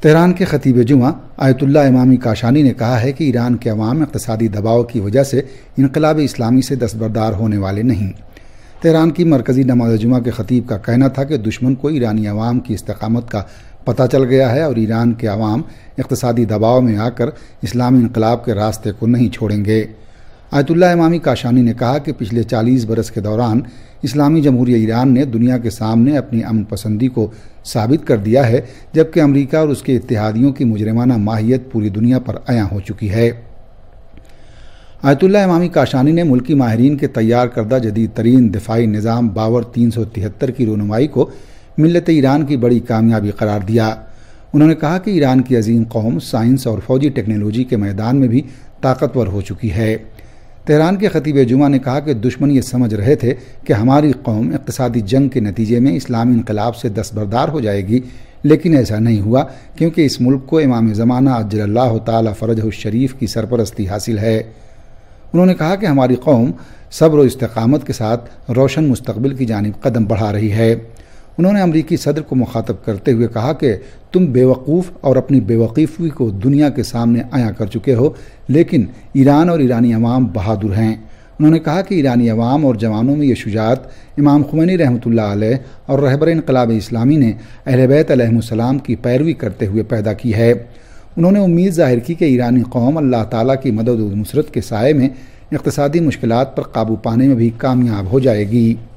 Tehran کے خطیب جمعہ آیت اللہ امامی کاشانی نے کہا ہے کہ ایران کے عوام اقتصادی دباؤ کی وجہ سے انقلاب اسلامی سے دستبردار ہونے والے نہیں۔ تہران کی مرکزی نماز جمعہ کے خطیب کا کہنا تھا کہ دشمن کو ایرانی عوام کی استقامت کا پتہ چل گیا ہے اور ایران کے عوام اقتصادی دباؤ میں آ کر اسلامی انقلاب کے راستے کو نہیں چھوڑیں گے۔ آیت اللہ امامی کاشانی نے کہا کہ پچھلے 40 برس کے دوران اسلامی جمہوریہ ایران نے دنیا کے سامنے اپنی امن پسندی کو ثابت کر دیا ہے، جبکہ امریکہ اور اس کے اتحادیوں کی مجرمانہ ماہیت پوری دنیا پر عیاں ہو چکی ہے۔ آیت اللہ امامی کاشانی نے ملکی ماہرین کے تیار کردہ جدید ترین دفاعی نظام باور 373 کی رونمائی کو ملت ایران کی بڑی کامیابی قرار دیا۔ انہوں نے کہا کہ ایران کی عظیم قوم سائنس اور فوجی ٹیکنالوجی کے میدان میں بھی طاقتور ہو چکی ہے۔ تہران کے خطیب جمعہ نے کہا کہ دشمن یہ سمجھ رہے تھے کہ ہماری قوم اقتصادی جنگ کے نتیجے میں اسلامی انقلاب سے دستبردار ہو جائے گی، لیکن ایسا نہیں ہوا، کیونکہ اس ملک کو امام زمانہ عجل اللہ تعالی فرجہ الشریف کی سرپرستی حاصل ہے۔ انہوں نے کہا کہ ہماری قوم صبر و استقامت کے ساتھ روشن مستقبل کی جانب قدم بڑھا رہی ہے۔ انہوں نے امریکی صدر کو مخاطب کرتے ہوئے کہا کہ تم بے وقوف اور اپنی بے وقوفی کو دنیا کے سامنے عیاں کر چکے ہو، لیکن ایران اور ایرانی عوام بہادر ہیں۔ انہوں نے کہا کہ ایرانی عوام اور جوانوں میں یہ شجاعت امام خمینی رحمۃ اللہ علیہ اور رہبر انقلاب اسلامی نے اہل بیت علیہم السلام کی پیروی کرتے ہوئے پیدا کی ہے۔ انہوں نے امید ظاہر کی کہ ایرانی قوم اللہ تعالیٰ کی مدد و نصرت کے سائے میں اقتصادی مشکلات پر قابو پانے میں بھی کامیاب ہو جائے گی۔